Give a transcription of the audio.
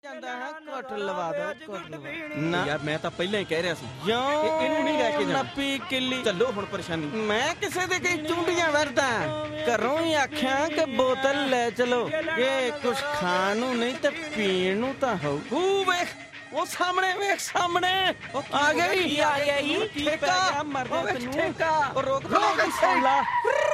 ਜਾਂਦਾ ਹੈ ਘੁੱਟ ਲਵਾ ਦੋ ਨਾ ਯਾਰ ਮੈਂ ਤਾਂ ਪਹਿਲਾਂ ਹੀ ਕਹਿ ਰਿਹਾ ਸੀ ਇਹਨੂੰ ਨਹੀਂ ਲੈ ਕੇ ਜਾਣਾ। ਨੱਪੀ ਕਿੱਲੀ ਚੱਲੋ ਹੁਣ ਪਰੇਸ਼ਾਨੀ। ਮੈਂ ਕਿਸੇ ਦੇ ਕਈ ਚੁੰਡੀਆਂ ਵਰਦਾ ਘਰੋਂ ਹੀ ਆਖਿਆ ਕਿ ਬੋਤਲ ਲੈ ਚਲੋ ਇਹ ਕੁਛ ਖਾਣ ਨੂੰ ਨਹੀਂ ਤੇ ਪੀਣ ਨੂੰ ਤਾਂ ਹੋਊ। ਵੇਖ ਉਹ ਸਾਹਮਣੇ ਵੇਖ ਸਾਹਮਣੇ ਆ ਗਈ ਆ ਗਿਆ ਠੇਕਾ ਮਰਦਾ ਤੈਨੂੰ ਉਹ ਰੋਕ ਲਾ